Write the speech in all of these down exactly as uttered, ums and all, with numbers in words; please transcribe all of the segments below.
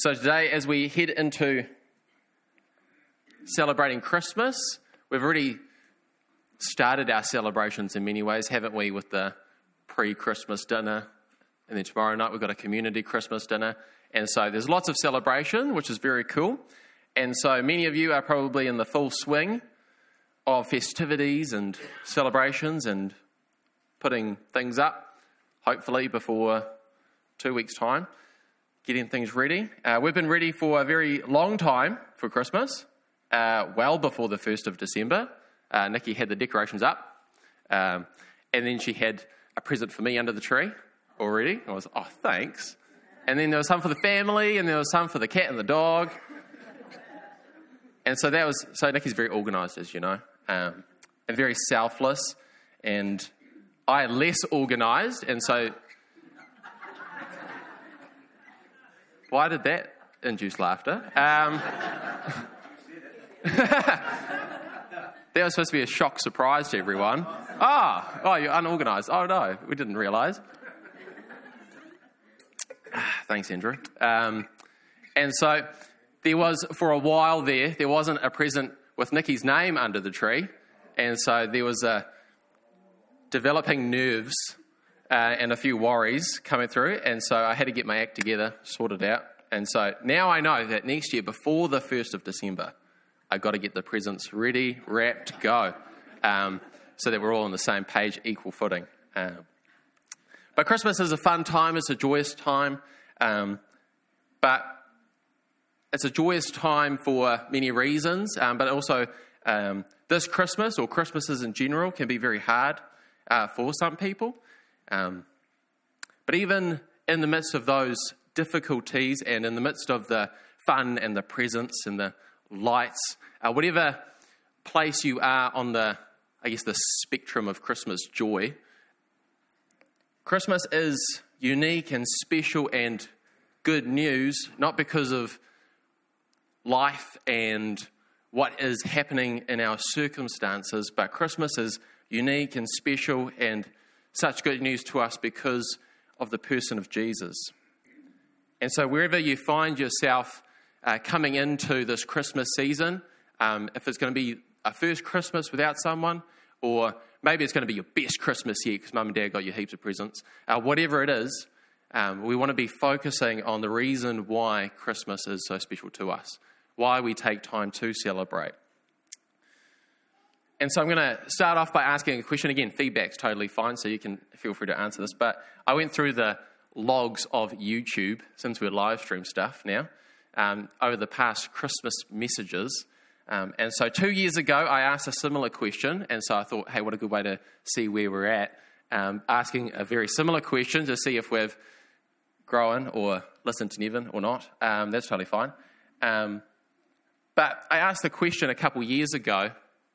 So today, as we head into celebrating Christmas, we've already started our celebrations in many ways, haven't we, with the pre-Christmas dinner, and then tomorrow night we've got a community Christmas dinner, and so there's lots of celebration, which is very cool, and so many of you are probably in the full swing of festivities and celebrations and putting things up, hopefully before two weeks' time, getting things ready. Uh, we've been ready for a very long time for Christmas, uh, well before the first of December. Uh, Nikki had the decorations up, um, and then she had a present for me under the tree already. I was, oh, thanks. And then there was some for the family, and there was some for the cat and the dog. And so that was, so Nikki's very organised, as you know, um, and very selfless, and I less organised, and so... Why did that induce laughter? Um, that was supposed to be a shock surprise to everyone. Ah, oh, oh, you're unorganised. Oh, no, we didn't realise. Thanks, Andrew. Um, and so there was, for a while there, there wasn't a present with Nikki's name under the tree. And so there was a developing nerves uh, and a few worries coming through. And so I had to get my act together, sort it out. And so now I know that next year, before the first of December, I've got to get the presents ready, wrapped, go, um, so that we're all on the same page, equal footing. Um, but Christmas is a fun time. It's a joyous time. Um, but it's a joyous time for many reasons. Um, but also um, this Christmas, or Christmases in general, can be very hard uh, for some people. Um, but even in the midst of those difficulties and in the midst of the fun and the presents and the lights, uh, whatever place you are on the, I guess, the spectrum of Christmas joy, Christmas is unique and special and good news, not because of life and what is happening in our circumstances, but Christmas is unique and special and such good news to us because of the person of Jesus. And so wherever you find yourself uh, coming into this Christmas season, um, if it's going to be a first Christmas without someone, or maybe it's going to be your best Christmas yet because Mum and Dad got you heaps of presents, uh, whatever it is, um, we want to be focusing on the reason why Christmas is so special to us, why we take time to celebrate. And so I'm going to start off by asking a question. Again, feedback's totally fine, so you can feel free to answer this. But I went through the logs of YouTube, since we're live stream stuff now, um, over the past Christmas messages. Um, and so two years ago, I asked a similar question. And so I thought, hey, what a good way to see where we're at. Um, asking a very similar question to see if we've grown or listened to Nevin or not. Um, that's totally fine. Um, but I asked the question a couple years ago,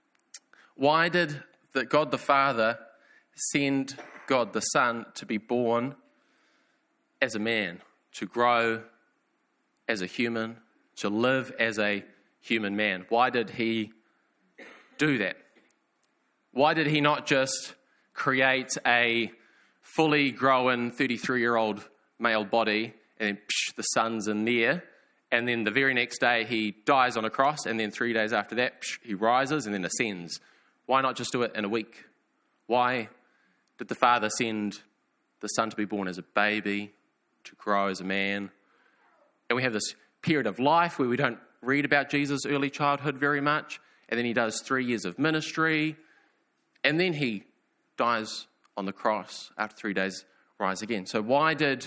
why did the God the Father send God the Son to be born as a man, to grow as a human, to live as a human man? Why did he do that? Why did he not just create a fully grown thirty-three-year-old male body and then psh, the son's in there, and then the very next day he dies on a cross, and then three days after that psh, he rises and then ascends? Why not just do it in a week? Why did the Father send the Son to be born as a baby, to grow as a man? And we have this period of life where we don't read about Jesus' early childhood very much, and then he does three years of ministry, and then he dies on the cross, after three days rise again. So why did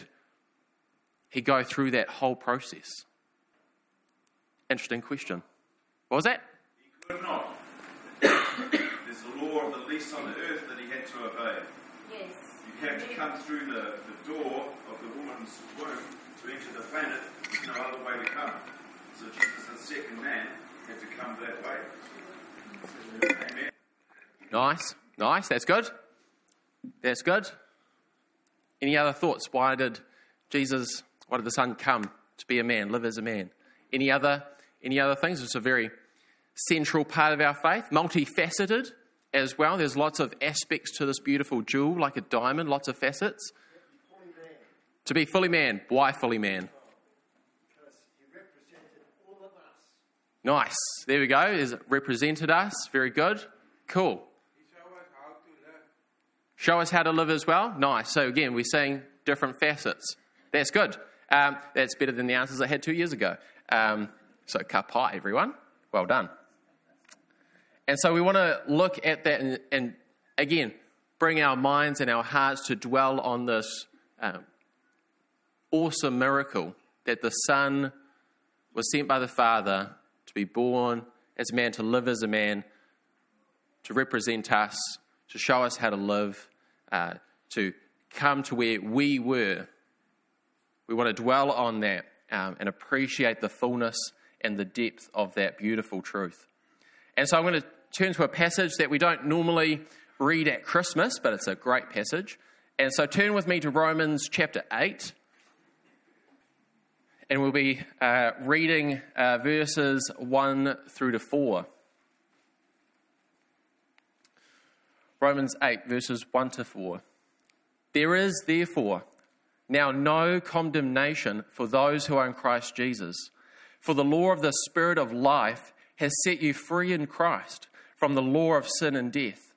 he go through that whole process? Interesting question. What was that? He could not. There's the law of the least on the earth that he had to obey. Yes. You have to come through the, the door of the woman's womb to enter the planet. There's no other way to come. So Jesus, the second man, had to come that way. Amen. Nice, nice. That's good. That's good. Any other thoughts? Why did Jesus, why did the Son come to be a man, live as a man? Any other, any other things? It's a very central part of our faith, multifaceted as well. There's lots of aspects to this beautiful jewel, like a diamond, lots of facets. To be fully man. Why fully man? Because Nice. There we go. Is it represented us? Very good. Cool. Show us how to live as well. Nice. So again, we're seeing different facets. That's good. Um, that's better than the answers I had two years ago. Um, so ka pai, everyone. Well done. And so we want to look at that and, and again, bring our minds and our hearts to dwell on this um, awesome miracle that the Son was sent by the Father to be born as a man, to live as a man, to represent us, to show us how to live, uh, to come to where we were. We want to dwell on that um, and appreciate the fullness and the depth of that beautiful truth. And so I'm going to turn to a passage that we don't normally read at Christmas, but it's a great passage. And so turn with me to Romans chapter eight. And we'll be uh, reading uh, verses one through to four. Romans eight, verses one to four. There is, therefore, now no condemnation for those who are in Christ Jesus. For the law of the Spirit of life has set you free in Christ from the law of sin and death.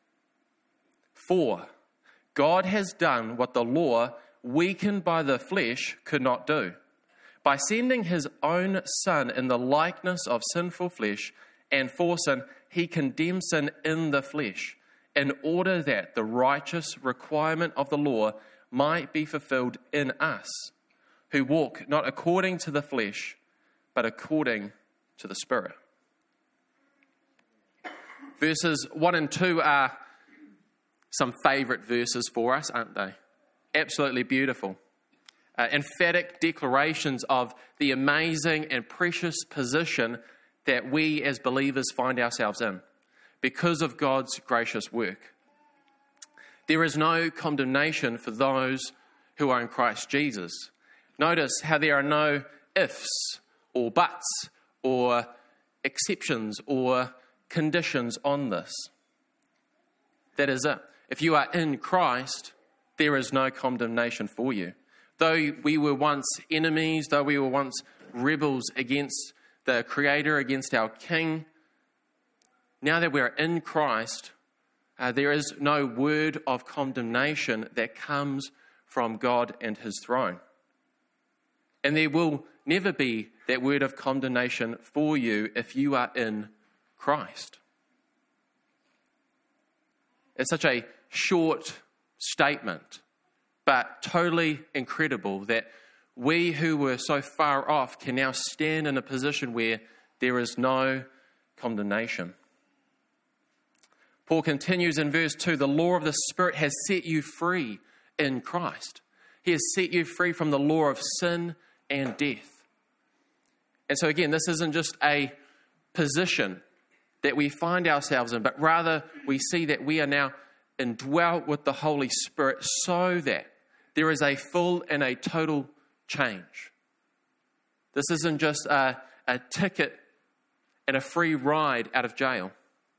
For God has done what the law, weakened by the flesh, could not do. By sending his own Son in the likeness of sinful flesh, and for sin, he condemned sin in the flesh, in order that the righteous requirement of the law might be fulfilled in us, who walk not according to the flesh, but according to the Spirit. Verses one and two are some favourite verses for us, aren't they? Absolutely beautiful. Uh, emphatic declarations of the amazing and precious position that we as believers find ourselves in because of God's gracious work. There is no condemnation for those who are in Christ Jesus. Notice how there are no ifs or buts or exceptions or conditions on this. That is it. If you are in Christ, there is no condemnation for you. Though we were once enemies, though we were once rebels against the Creator, against our King, now that we're in Christ, uh, there is no word of condemnation that comes from God and his throne. And there will never be that word of condemnation for you if you are in Christ. It's such a short statement, but totally incredible that we who were so far off can now stand in a position where there is no condemnation. Paul continues in verse two, the law of the Spirit has set you free in Christ. He has set you free from the law of sin and death. And so again, this isn't just a position that we find ourselves in, but rather we see that we are now indwelt with the Holy Spirit so that there is a full and a total change. This isn't just a, a ticket and a free ride out of jail.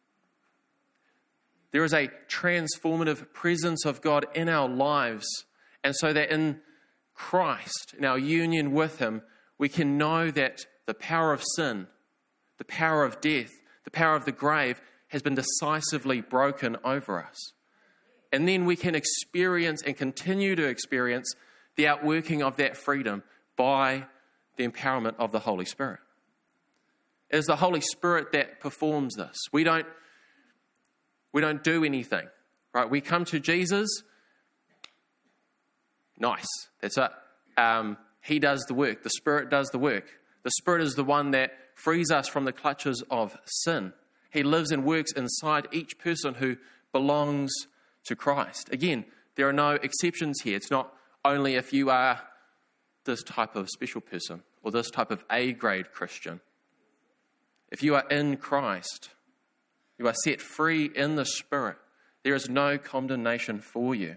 There is a transformative presence of God in our lives, and so that in Christ, in our union with him, we can know that the power of sin, the power of death, the power of the grave has been decisively broken over us. And then we can experience and continue to experience the outworking of that freedom by the empowerment of the Holy Spirit. It is the Holy Spirit that performs this. We don't, we don't do anything, right? We come to Jesus. Nice. That's it. Um, he does the work. The Spirit does the work. The Spirit is the one that frees us from the clutches of sin. He lives and works inside each person who belongs to Christ. Again, there are no exceptions here. It's not only if you are this type of special person or this type of A-grade Christian. If you are in Christ, you are set free in the Spirit. There is no condemnation for you.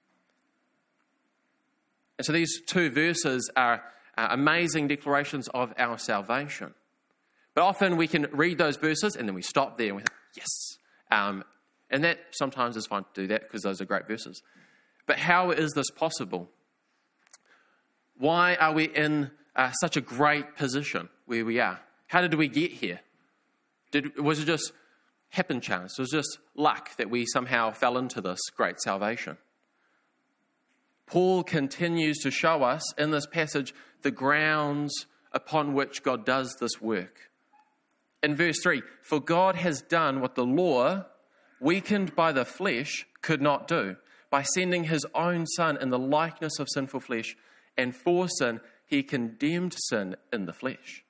And so these two verses are uh, amazing declarations of our salvation. But often we can read those verses and then we stop there and we think, yes. Um, and that sometimes is fine to do that because those are great verses. But how is this possible? Why are we in uh, such a great position where we are? How did we get here? Did, was it just happen chance? Was it just luck that we somehow fell into this great salvation? Paul continues to show us in this passage the grounds upon which God does this work. In verse three, for God has done what the law, weakened by the flesh, could not do, by sending his own Son in the likeness of sinful flesh, and for sin, he condemned sin in the flesh.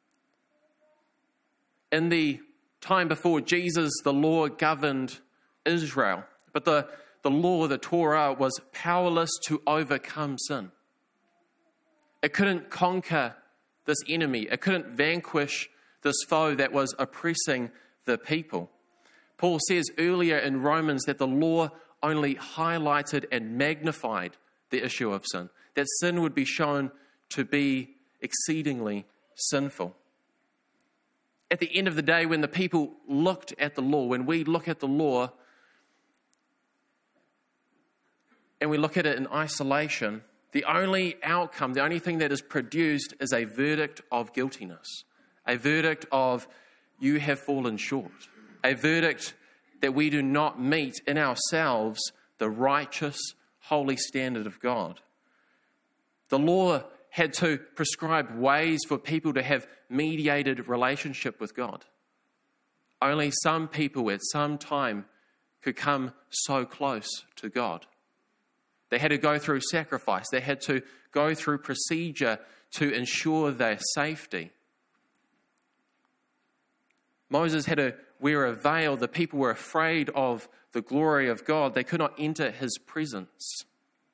In the time before Jesus, the law governed Israel, but the, the law, the Torah, was powerless to overcome sin. It couldn't conquer this enemy. It couldn't vanquish this foe that was oppressing the people. Paul says earlier in Romans that the law only highlighted and magnified the issue of sin, that sin would be shown to be exceedingly sinful. At the end of the day, when the people looked at the law, when we look at the law and we look at it in isolation, the only outcome, the only thing that is produced is a verdict of guiltiness, a verdict of you have fallen short, a verdict that we do not meet in ourselves the righteous, holy standard of God. The law had to prescribe ways for people to have mediated relationship with God. Only some people at some time could come so close to God. They had to go through sacrifice. They had to go through procedure to ensure their safety. Moses had to wear a veil. The people were afraid of the glory of God. They could not enter his presence.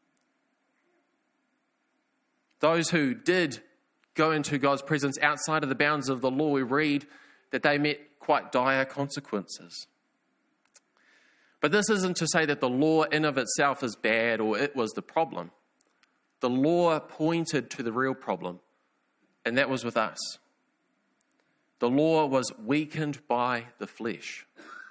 Those who did go into God's presence outside of the bounds of the law, we read that they met quite dire consequences. But this isn't to say that the law in of itself is bad or it was the problem. The law pointed to the real problem, and that was with us. The law was weakened by the flesh.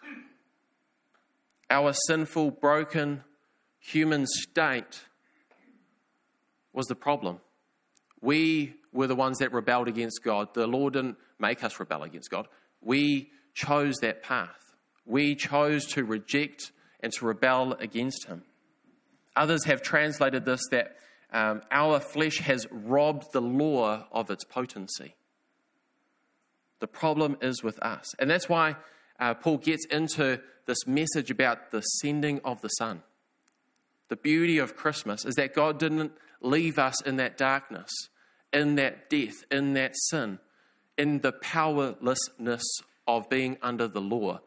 Our sinful, broken, human state was the problem. We were the ones that rebelled against God. The law didn't make us rebel against God. We chose that path. We chose to reject and to rebel against him. Others have translated this that um, our flesh has robbed the law of its potency. The problem is with us. And that's why uh, Paul gets into this message about the sending of the Son. The beauty of Christmas is that God didn't leave us in that darkness, in that death, in that sin, in the powerlessness of being under the law.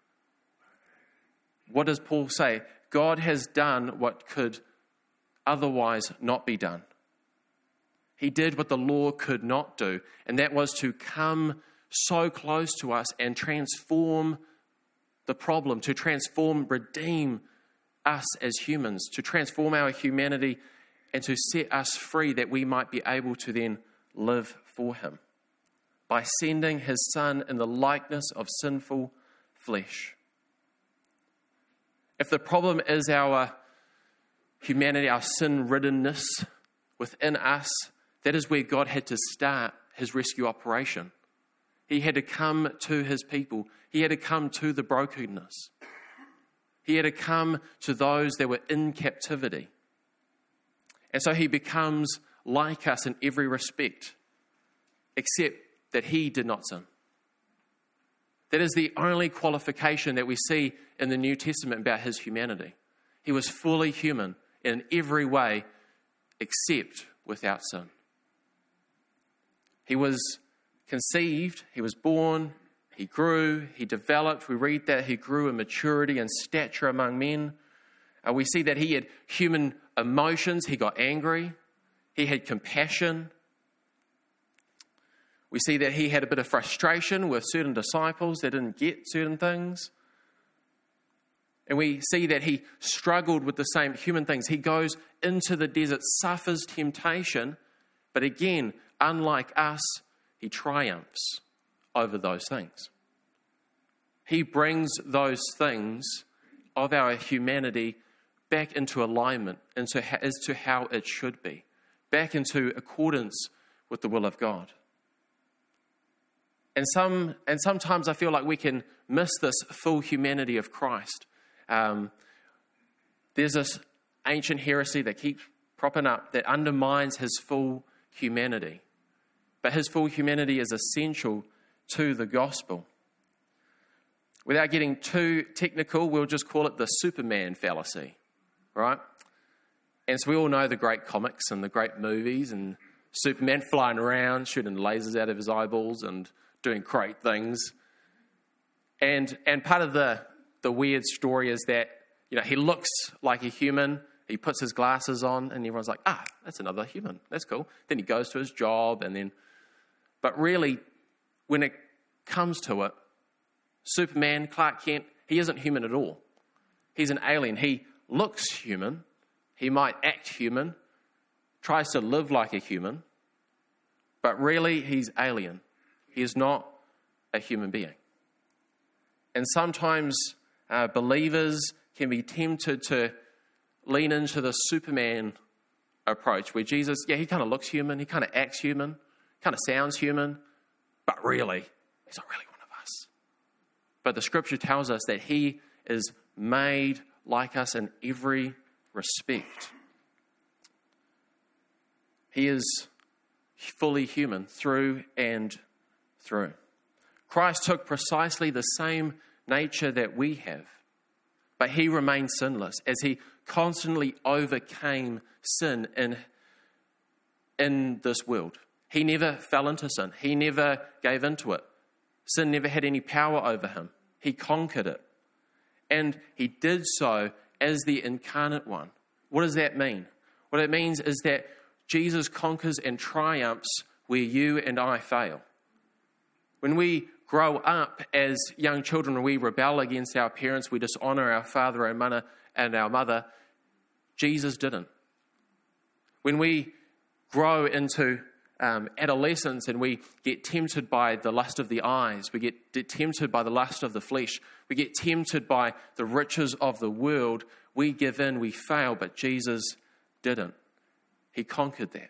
What does Paul say? God has done what could otherwise not be done. He did what the law could not do, and that was to come so close to us and transform the problem, to transform, redeem us as humans, to transform our humanity and to set us free that we might be able to then live for him by sending his Son in the likeness of sinful flesh. If the problem is our humanity, our sin-riddenness within us, that is where God had to start his rescue operation. He had to come to his people. He had to come to the brokenness. He had to come to those that were in captivity. And so he becomes like us in every respect, except that he did not sin. That is the only qualification that we see in the New Testament about his humanity. He was fully human in every way, except without sin. He was conceived, he was born, he grew, he developed. We read that he grew in maturity and stature among men. Uh, we see that he had human emotions. He got angry. He had compassion. We see that he had a bit of frustration with certain disciples that didn't get certain things. And we see that he struggled with the same human things. He goes into the desert, suffers temptation, but again, unlike us, he triumphs over those things. He brings those things of our humanity back into alignment into, as to how it should be, back into accordance with the will of God. And some and sometimes I feel like we can miss this full humanity of Christ. Um, there's this ancient heresy that keeps propping up that undermines his full humanity. But his full humanity is essential to the gospel. Without getting too technical, we'll just call it the Superman fallacy, right? And so we all know the great comics and the great movies and Superman flying around, shooting lasers out of his eyeballs and doing great things. And and part of the, the weird story is that, you know, he looks like a human. He puts his glasses on and everyone's like, ah, that's another human. That's cool. Then he goes to his job and then... But really, when it comes to it, Superman, Clark Kent, he isn't human at all. He's an alien. He looks human. He might act human, tries to live like a human, but really he's alien. He is not a human being. And sometimes uh, believers can be tempted to lean into the Superman approach where Jesus, yeah, he kind of looks human, he kind of acts human, kind of sounds human, but really, he's not really one of us. But the scripture tells us that he is made like us in every respect. He is fully human through and through. Christ took precisely the same nature that we have, but he remained sinless as he constantly overcame sin in, in this world. He never fell into sin. He never gave into it. Sin never had any power over him. He conquered it. And he did so as the incarnate one. What does that mean? What it means is that Jesus conquers and triumphs where you and I fail. When we grow up as young children, we rebel against our parents, we dishonor our father and mother and our mother. Jesus didn't. When we grow into um, adolescence and we get tempted by the lust of the eyes, we get tempted by the lust of the flesh, we get tempted by the riches of the world, we give in, we fail, but Jesus didn't. He conquered that.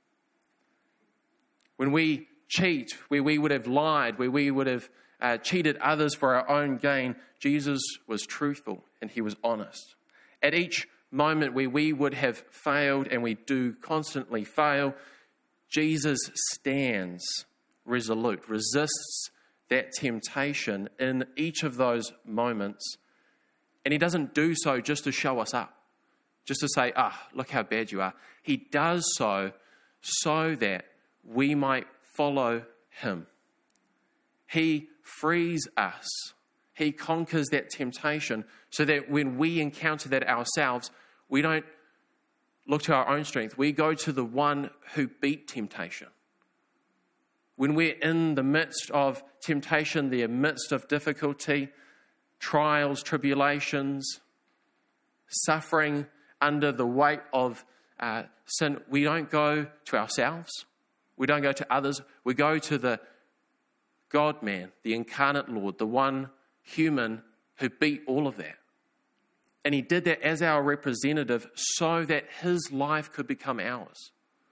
When we cheat, where we would have lied, where we would have uh, cheated others for our own gain, Jesus was truthful and he was honest. At each moment where we would have failed, and we do constantly fail, Jesus stands resolute, resists that temptation in each of those moments. And he doesn't do so just to show us up, just to say, ah, look how bad you are. He does so so that we might follow him. He frees us. He conquers that temptation so that when we encounter that ourselves, we don't look to our own strength. We go to the one who beat temptation. When we're in the midst of temptation, the midst of difficulty, trials, tribulations, suffering under the weight of uh, sin, we don't go to ourselves. We don't go to others. We go to the God-man, the incarnate Lord, the one human who beat all of that. And he did that as our representative so that his life could become ours.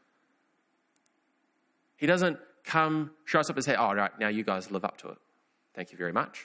He doesn't come, show us up and say, oh, right, now you guys live up to it. Thank you very much.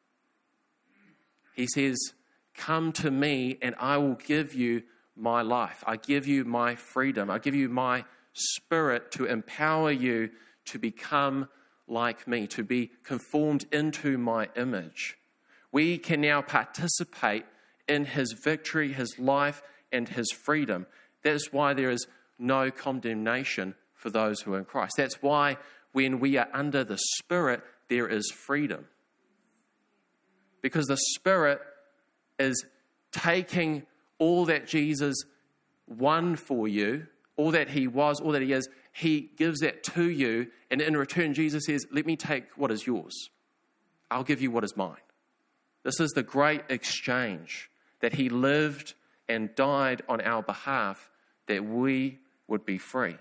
He says, come to me and I will give you my life. I give you my freedom. I give you my spirit to empower you to become like me, to be conformed into my image. We can now participate in his victory, his life, and his freedom. That's why there is no condemnation for those who are in Christ. That's why when we are under the Spirit, there is freedom. Because the Spirit is taking all that Jesus won for you, all that he was, all that he is, he gives that to you, and in return, Jesus says, let me take what is yours. I'll give you what is mine. This is the great exchange, that he lived and died on our behalf, that we would be free.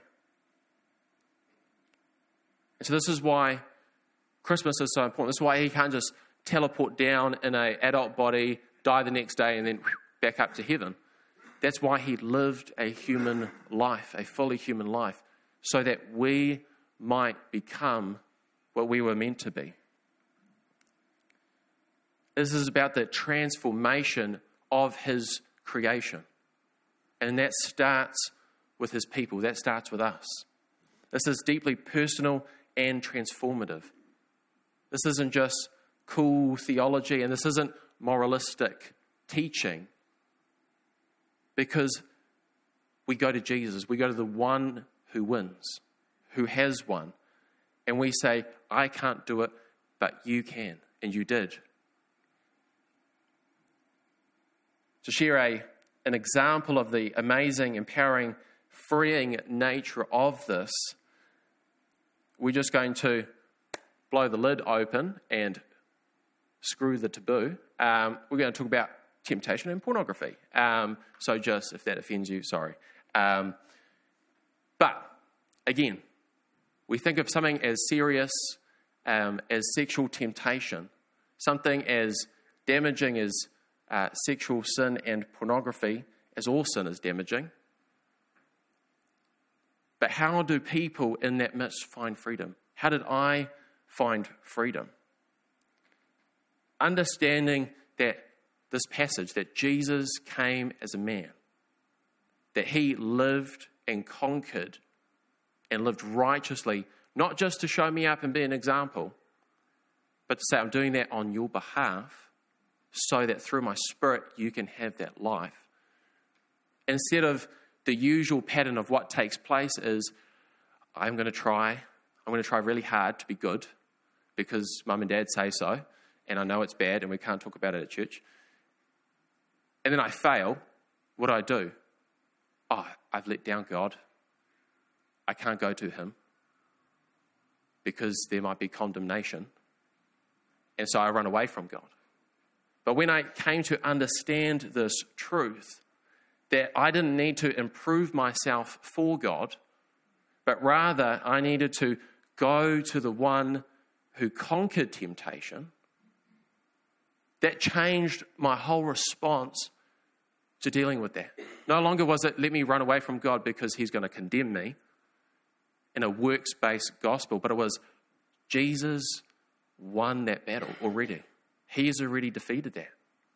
And so this is why Christmas is so important. This is why he can't just teleport down in an adult body, die the next day, and then whew, back up to heaven. That's why he lived a human life, a fully human life, so that we might become what we were meant to be. This is about the transformation of his creation. And that starts with his people. That starts with us. This is deeply personal and transformative. This isn't just cool theology, and this isn't moralistic teaching. Because we go to Jesus. We go to the one who wins, who has won. And we say, I can't do it, but you can. And you did. To share a, an example of the amazing, empowering, freeing nature of this, we're just going to blow the lid open and screw the taboo. Um, we're going to talk about temptation and pornography. Um, so just, if that offends you, sorry. Um, but, again, we think of something as serious um, as sexual temptation, something as damaging as uh, sexual sin and pornography, as all sin is damaging. But how do people in that midst find freedom? How did I find freedom? Understanding that this passage, that Jesus came as a man, that he lived and conquered and lived righteously, not just to show me up and be an example, but to say, I'm doing that on your behalf so that through my Spirit you can have that life. Instead of the usual pattern of what takes place is, I'm going to try, I'm going to try really hard to be good because mum and dad say so, and I know it's bad and we can't talk about it at church. And then I fail. What do I do? Oh, I've let down God. I can't go to him because there might be condemnation. And so I run away from God. But when I came to understand this truth, that I didn't need to improve myself for God, but rather I needed to go to the one who conquered temptation, that changed my whole response to dealing with that. No longer was it, let me run away from God because he's going to condemn me in a works-based gospel, but it was, Jesus won that battle already. He has already defeated that.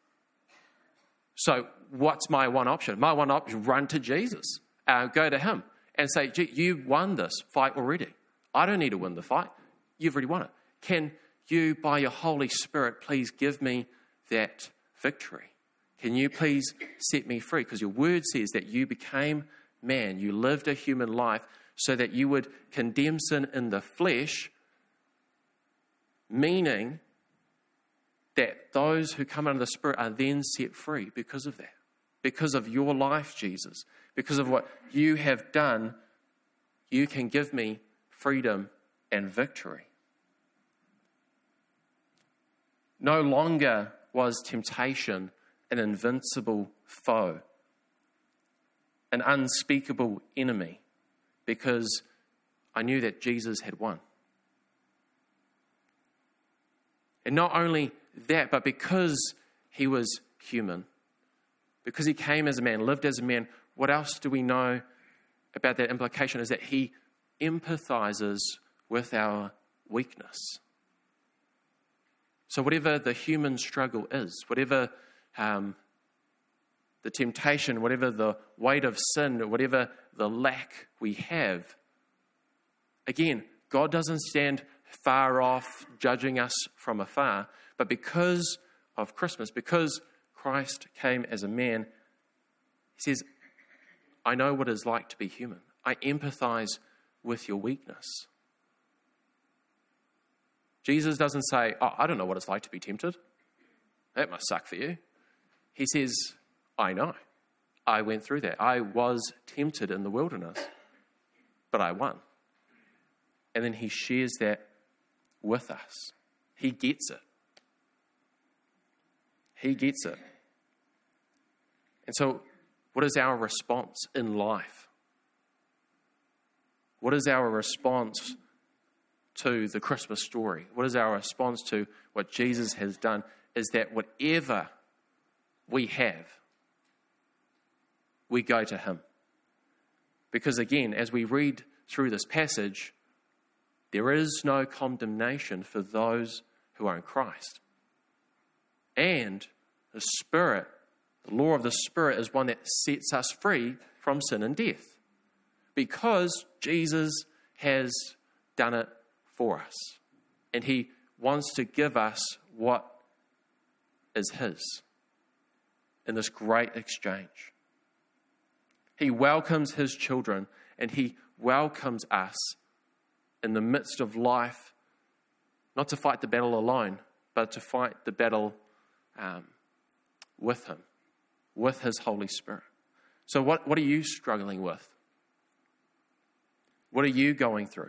So what's my one option? My one option, run to Jesus. Uh, go to him and say, gee, you won this fight already. I don't need to win the fight. You've already won it. Can you, by your Holy Spirit, please give me that victory? Can you please set me free? Because your word says that you became man. You lived a human life so that you would condemn sin in the flesh, meaning that those who come under the Spirit are then set free because of that. Because of your life, Jesus. Because of what you have done, you can give me freedom and victory. No longer was temptation an invincible foe, an unspeakable enemy, because I knew that Jesus had won. And not only that, but because he was human, because he came as a man, lived as a man, what else do we know about that implication is that he empathizes with our weakness. So whatever the human struggle is, whatever um, the temptation, whatever the weight of sin, whatever the lack we have, again, God doesn't stand far off judging us from afar, but because of Christmas, because Christ came as a man, he says, I know what it's like to be human. I empathize with your weakness. Jesus doesn't say, oh, I don't know what it's like to be tempted. That must suck for you. He says, I know. I went through that. I was tempted in the wilderness, but I won. And then he shares that with us. He gets it. He gets it. And so, what is our response in life? What is our response to the Christmas story? What is our response to what Jesus has done? Is that whatever we have, we go to him. Because again, as we read through this passage, there is no condemnation for those who are in Christ. And the Spirit, the law of the Spirit, is one that sets us free from sin and death, because Jesus has done it for us. And he wants to give us what is his in this great exchange. He welcomes his children, and he welcomes us in the midst of life, not to fight the battle alone, but to fight the battle um, with him, with his Holy Spirit. So what, what are you struggling with? What are you going through?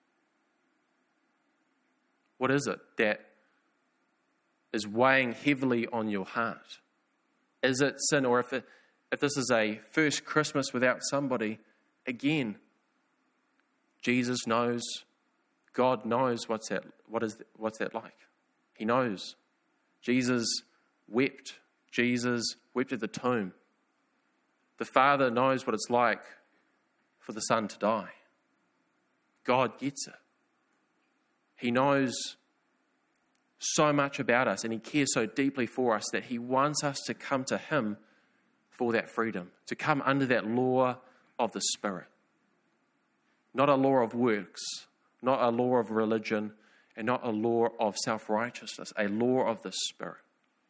What is it that is weighing heavily on your heart? Is it sin? Or if it, if this is a first Christmas without somebody, again, Jesus knows, God knows what's that, what is, what's that like. He knows. Jesus wept. Jesus wept at the tomb. The Father knows what it's like for the Son to die. God gets it. He knows so much about us, and he cares so deeply for us that he wants us to come to him for that freedom, to come under that law of the Spirit. Not a law of works, not a law of religion, and not a law of self-righteousness, a law of the Spirit.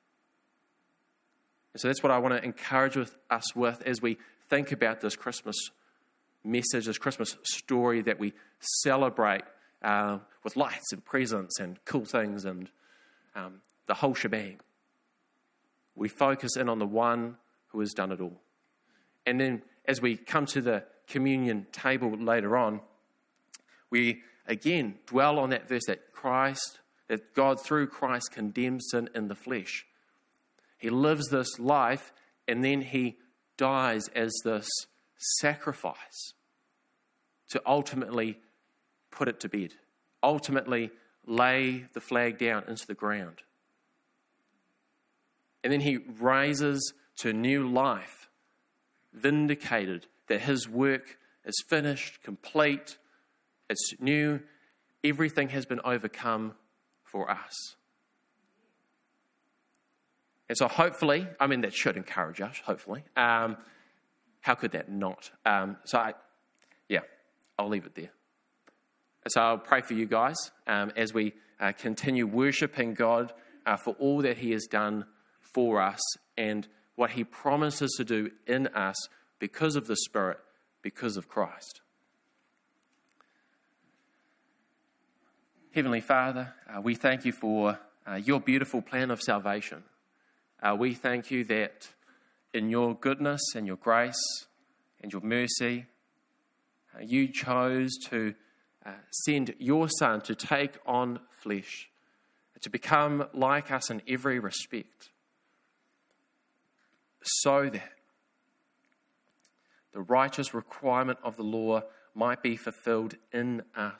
And so that's what I want to encourage with us with as we think about this Christmas message, this Christmas story that we celebrate uh, with lights and presents and cool things and um, the whole shebang. We focus in on the one who has done it all. And then as we come to the communion table later on, we again dwell on that verse that Christ, that God through Christ condemns sin in the flesh. He lives this life, and then he dies as this sacrifice to ultimately put it to bed, ultimately lay the flag down into the ground. And then he raises to new life, vindicated that his work is finished, complete, it's new, everything has been overcome for us. And so hopefully, I mean, that should encourage us, hopefully. Um, how could that not? Um, so, I, yeah, I'll leave it there. So I'll pray for you guys um, as we uh, continue worshipping God uh, for all that he has done for us and what he promises to do in us because of the Spirit, because of Christ. Heavenly Father, uh, we thank you for uh, your beautiful plan of salvation. Uh, we thank you that in your goodness and your grace and your mercy, uh, you chose to uh, send your Son to take on flesh, to become like us in every respect, so that the righteous requirement of the law might be fulfilled in us,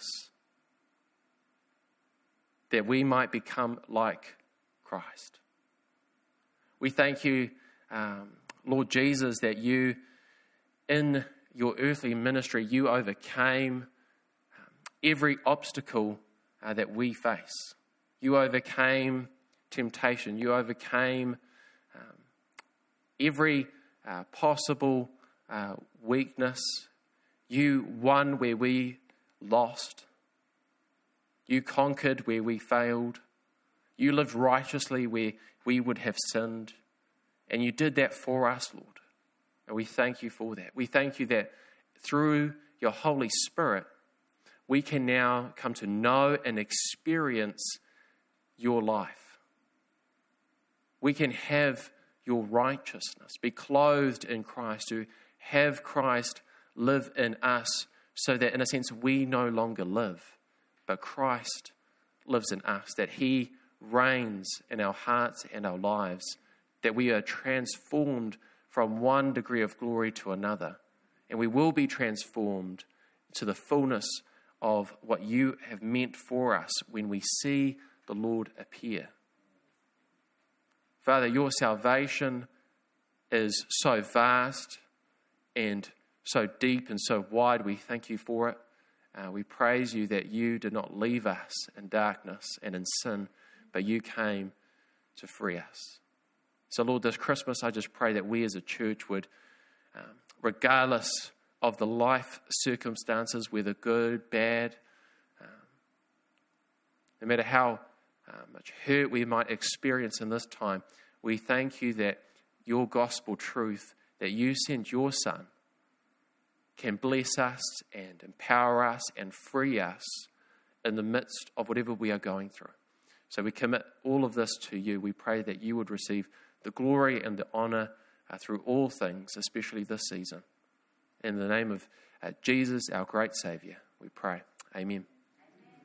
that we might become like Christ. We thank you, um, Lord Jesus, that you, in your earthly ministry, you overcame um, every obstacle uh, that we face. You overcame temptation. You overcame um, every uh, possible uh, weakness. You won where we lost. You conquered where we failed. You lived righteously where we would have sinned. And you did that for us, Lord. And we thank you for that. We thank you that through your Holy Spirit, we can now come to know and experience your life. We can have your righteousness, be clothed in Christ, to have Christ live in us so that, in a sense, we no longer live, but Christ lives in us, that he reigns in our hearts and our lives, that we are transformed from one degree of glory to another, and we will be transformed to the fullness of what you have meant for us when we see the Lord appear. Father, your salvation is so vast and so deep and so wide. We thank you for it. Uh, we praise you that you did not leave us in darkness and in sin, but you came to free us. So, Lord, this Christmas, I just pray that we as a church would, um, regardless of the life circumstances, whether good, bad, um, no matter how uh, much hurt we might experience in this time, we thank you that your gospel truth, that you sent your Son, can bless us and empower us and free us in the midst of whatever we are going through. So we commit all of this to you. We pray that you would receive the glory and the honor uh, through all things, especially this season. In the name of uh, Jesus, our great Savior, we pray. Amen.